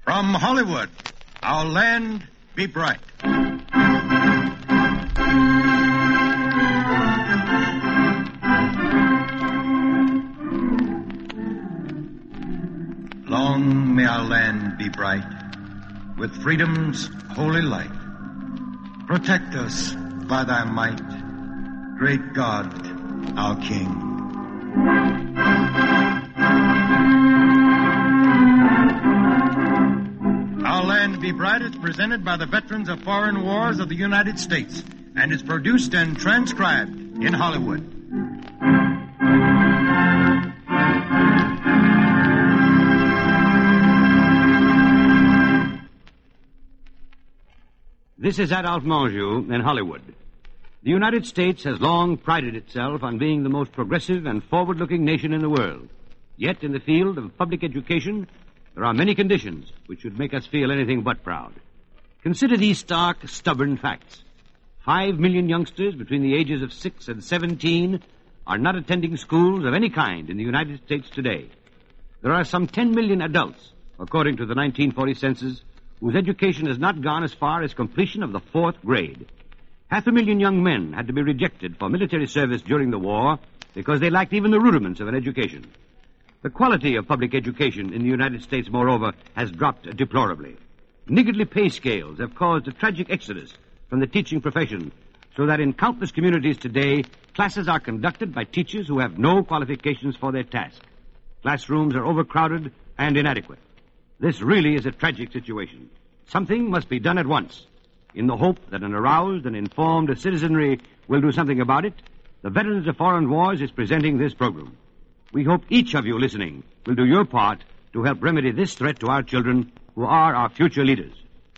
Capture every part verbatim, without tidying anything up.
From Hollywood, our land be bright. Long may our land be bright, with freedom's holy light. Protect us by thy might, great God, our King. Our Land Be Bright is presented by the Veterans of Foreign Wars of the United States and is produced and transcribed in Hollywood. This is Adolphe Menjou in Hollywood. The United States has long prided itself on being the most progressive and forward-looking nation in the world. Yet in the field of public education, there are many conditions which should make us feel anything but proud. Consider these stark, stubborn facts. Five million youngsters between the ages of six and seventeen are not attending schools of any kind in the United States today. There are some ten million adults, according to the nineteen forty census, whose education has not gone as far as completion of the fourth grade. Half a million young men had to be rejected for military service during the war because they lacked even the rudiments of an education. The quality of public education in the United States, moreover, has dropped deplorably. Niggardly pay scales have caused a tragic exodus from the teaching profession, so that in countless communities today, classes are conducted by teachers who have no qualifications for their task. Classrooms are overcrowded and inadequate. This really is a tragic situation. Something must be done at once. In the hope that an aroused and informed citizenry will do something about it, the Veterans of Foreign Wars is presenting this program. We hope each of you listening will do your part to help remedy this threat to our children, who are our future leaders.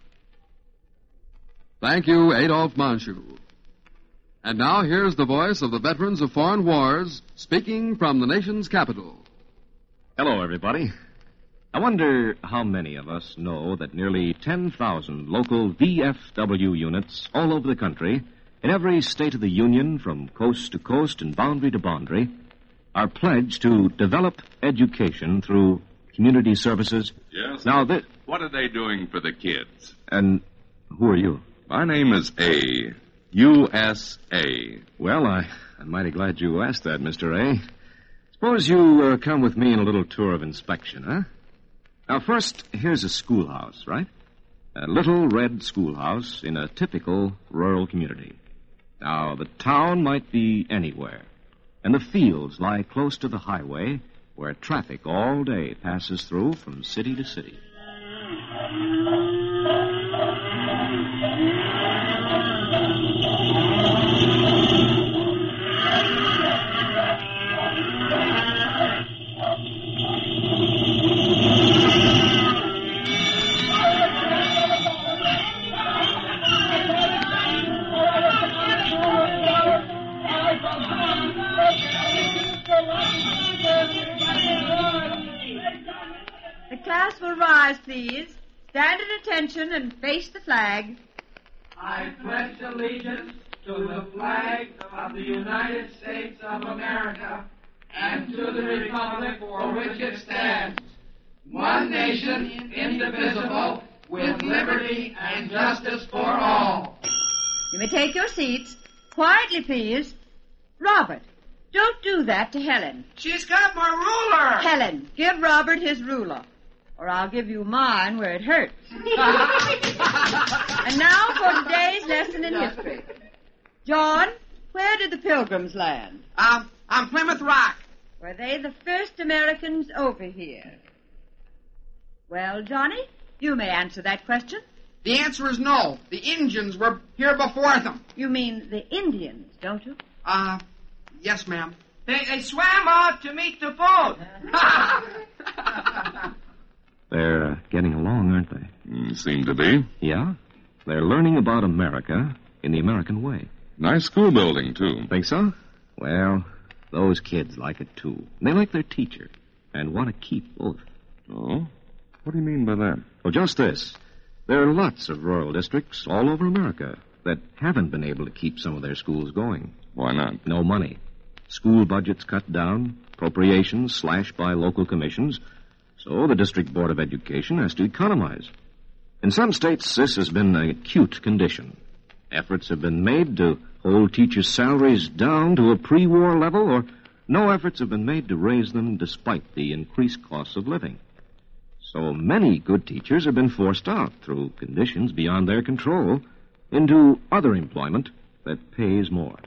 Thank you, Adolphe Menjou. And now here's the voice of the Veterans of Foreign Wars speaking from the nation's capital. Hello, everybody. I wonder how many of us know that nearly ten thousand local V F W units all over the country, in every state of the Union from coast to coast and boundary to boundary, are pledged to develop education through community services. Yes. Now, this... What are they doing for the kids? And who are you? My name is A. U S A. Well, I, I'm mighty glad you asked that, Mister A. Suppose you uh, come with me on a little tour of inspection, huh? Now, first, here's a schoolhouse, right? A little red schoolhouse in a typical rural community. Now, the town might be anywhere, and the fields lie close to the highway where traffic all day passes through from city to city. The class will rise, please. Stand at attention and face the flag. I pledge allegiance to the flag of the United States of America and to the republic for which it stands, one nation, indivisible, with liberty and justice for all. You may take your seats. Quietly, please. Robert, don't do that to Helen. She's got my ruler. Helen, give Robert his ruler, or I'll give you mine where it hurts. And now for today's lesson in history. John, where did the Pilgrims land? Um, on Plymouth Rock. Were they the first Americans over here? Well, Johnny, you may answer that question. The answer is no. The Indians were here before them. You mean the Indians, don't you? Uh, yes, ma'am. They, they swam out to meet the boat. They're uh, getting along, aren't they? Mm, seem to be. Yeah? They're learning about America in the American way. Nice school building, too. Think so? Well, those kids like it, too. They like their teacher and want to keep both. Oh? What do you mean by that? Well, just this. There are lots of rural districts all over America that haven't been able to keep some of their schools going. Why not? No money. School budgets cut down, appropriations slashed by local commissions. So the District Board of Education has to economize. In some states, this has been an acute condition. Efforts have been made to hold teachers' salaries down to a pre-war level, or no efforts have been made to raise them despite the increased costs of living. So many good teachers have been forced out through conditions beyond their control into other employment that pays more.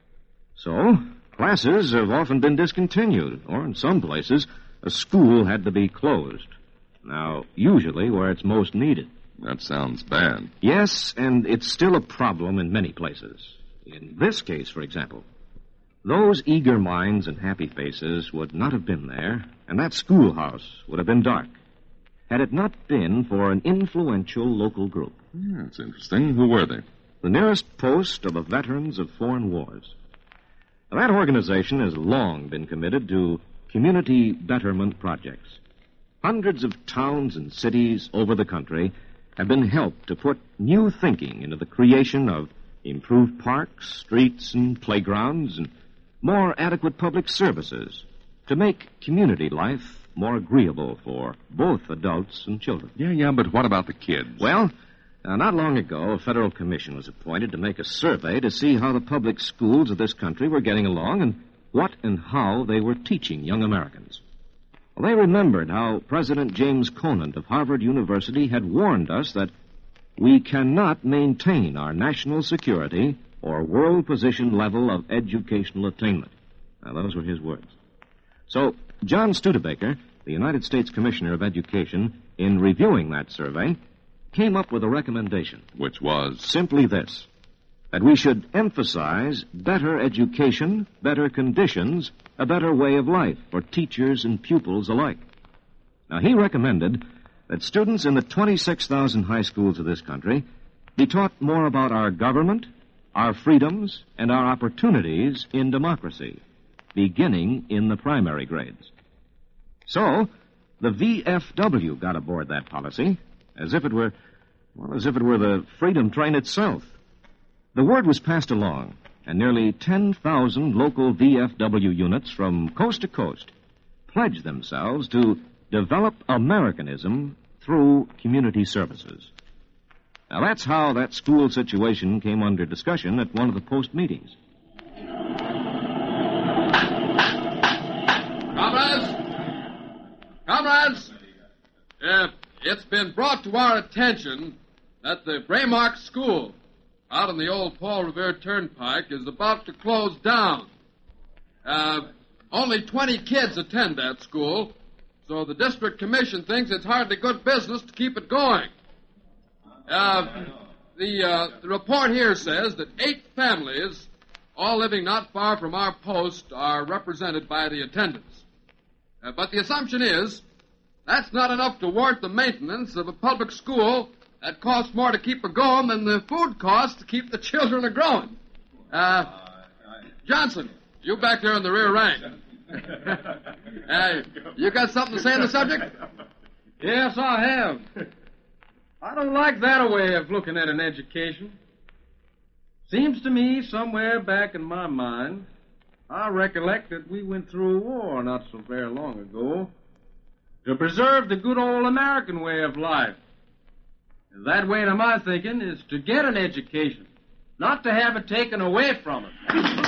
So, classes have often been discontinued, or in some places, a school had to be closed. Now, usually where it's most needed. That sounds bad. Yes, and it's still a problem in many places. In this case, for example, those eager minds and happy faces would not have been there, and that schoolhouse would have been dark, had it not been for an influential local group. Yeah, that's interesting. Who were they? The nearest post of the Veterans of Foreign Wars. Now, that organization has long been committed to community betterment projects. Hundreds of towns and cities over the country have been helped to put new thinking into the creation of improved parks, streets, and playgrounds, and more adequate public services to make community life more agreeable for both adults and children. Yeah, yeah, but what about the kids? Well, uh, not long ago, a federal commission was appointed to make a survey to see how the public schools of this country were getting along and what and how they were teaching young Americans. Well, they remembered how President James Conant of Harvard University had warned us that we cannot maintain our national security or world position level of educational attainment. Now, those were his words. So, John Studebaker, the United States Commissioner of Education, in reviewing that survey, came up with a recommendation. Which was? Simply this, that we should emphasize better education, better conditions, a better way of life for teachers and pupils alike. Now, he recommended that students in the twenty-six thousand high schools of this country be taught more about our government, our freedoms, and our opportunities in democracy, beginning in the primary grades. So, the V F W got aboard that policy as if it were, well, as if it were the freedom train itself. The word was passed along, and nearly ten thousand local V F W units from coast to coast pledged themselves to develop Americanism through community services. Now, that's how that school situation came under discussion at one of the post meetings. Comrades! Comrades! Uh, it's been brought to our attention that the Braymark School out on the old Paul Revere Turnpike is about to close down. Uh, only twenty kids attend that school, so the district commission thinks it's hardly good business to keep it going. Uh, the, uh, the report here says that eight families, all living not far from our post, are represented by the attendants. Uh, but the assumption is that's not enough to warrant the maintenance of a public school that costs more to keep it going than the food costs to keep the children a-growing. Uh, Johnson, you back there in the rear rank. uh, you got something to say on the subject? Yes, I have. I don't like that way of looking at an education. Seems to me, somewhere back in my mind, I recollect that we went through a war not so very long ago to preserve the good old American way of life. And that way, to my thinking, is to get an education, not to have it taken away from us.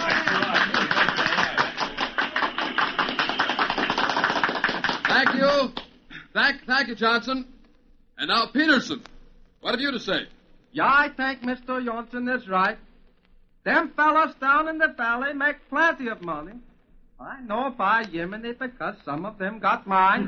Thank you. Thank, thank you, Johnson. And now, Peterson, what have you to say? Yeah, I think Mister Johnson is right. Them fellows down in the valley make plenty of money. I know by Yemeni because some of them got mine.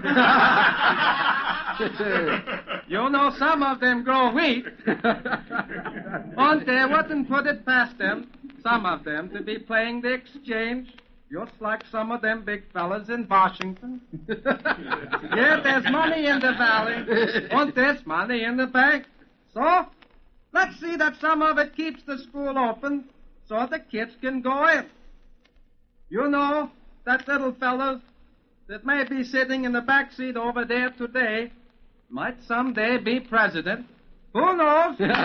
You know, some of them grow wheat. And they wouldn't put it past them, some of them, to be playing the exchange, just like some of them big fellas in Washington. Yeah, there's money in the valley, and there's money in the bank. So, let's see that some of it keeps the school open so the kids can go in. You know, that little fellow that may be sitting in the back seat over there today might someday be president. Who knows? Well,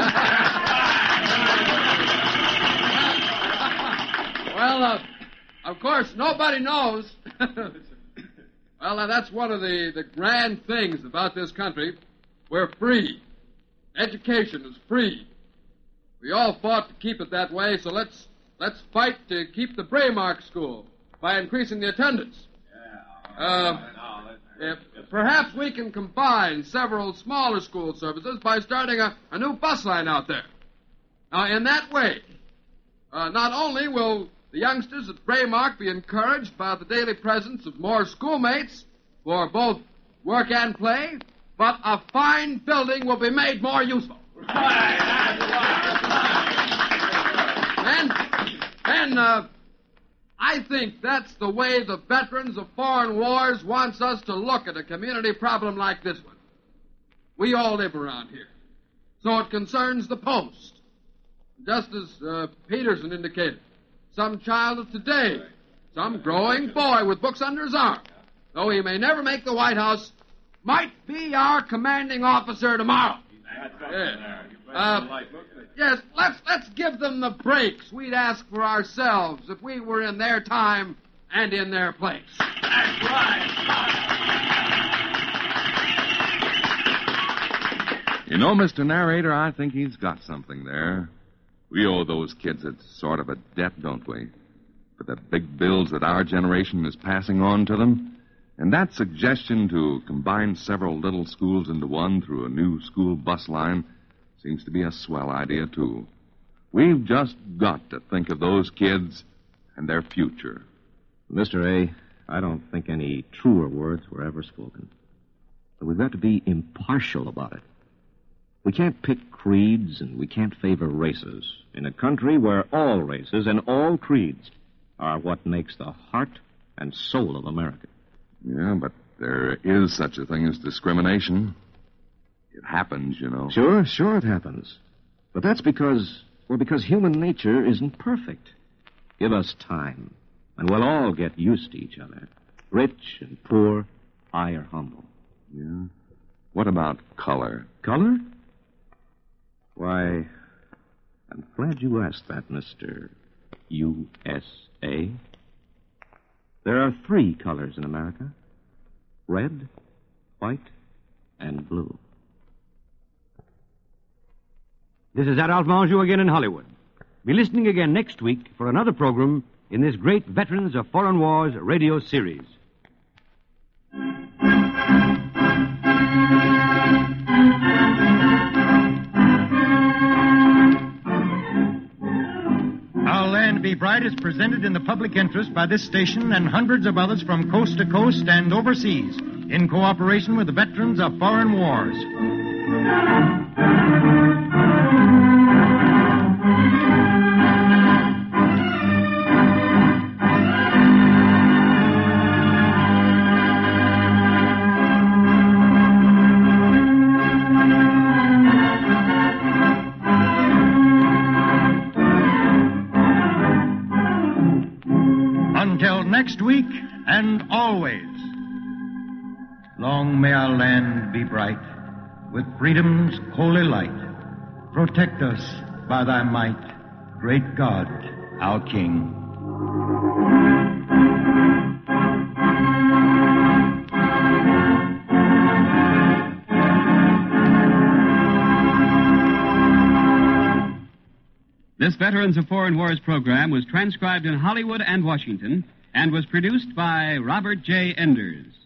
uh, of course, nobody knows. Well, now, that's one of the, the grand things about this country. We're free. Education is free. We all fought to keep it that way, so let's let's fight to keep the Braymark School by increasing the attendance. Uh, if, perhaps we can combine several smaller school services by starting a, a new bus line out there. Now, in that way, uh, not only will the youngsters at Braymark be encouraged by the daily presence of more schoolmates for both work and play, but a fine building will be made more useful. And, and uh, I think that's the way the veterans of foreign wars wants us to look at a community problem like this one. We all live around here, so it concerns the post. Just as uh, Peterson indicated, some child of today, some growing boy with books under his arm, though he may never make the White House, might be our commanding officer tomorrow. Yeah. Uh, yes, let's let's give them the breaks we'd ask for ourselves if we were in their time and in their place. That's right. You know, Mister Narrator, I think he's got something there. We owe those kids a sort of a debt, don't we? For the big bills that our generation is passing on to them. And that suggestion to combine several little schools into one through a new school bus line seems to be a swell idea, too. We've just got to think of those kids and their future. Mister A, I don't think any truer words were ever spoken. But we've got to be impartial about it. We can't pick creeds and we can't favor races in a country where all races and all creeds are what makes the heart and soul of America. Yeah, but there is such a thing as discrimination. It happens, you know. Sure, sure it happens. But that's because, well, because human nature isn't perfect. Give us time, and we'll all get used to each other. Rich and poor, high or humble. Yeah? What about color? Color? Why, I'm glad you asked that, Mister U S A. There are three colors in America. Red, white, and blue. This is Adolphe Menjou again in Hollywood. Be listening again next week for another program in this great Veterans of Foreign Wars radio series. Our Land Be Bright is presented in the public interest by this station and hundreds of others from coast to coast and overseas in cooperation with the Veterans of Foreign Wars. Until next week and always, long may our land be bright with freedom's holy light. Protect us by thy might, great God, our King. This Veterans of Foreign Wars program was transcribed in Hollywood and Washington and was produced by Robert J. Enders.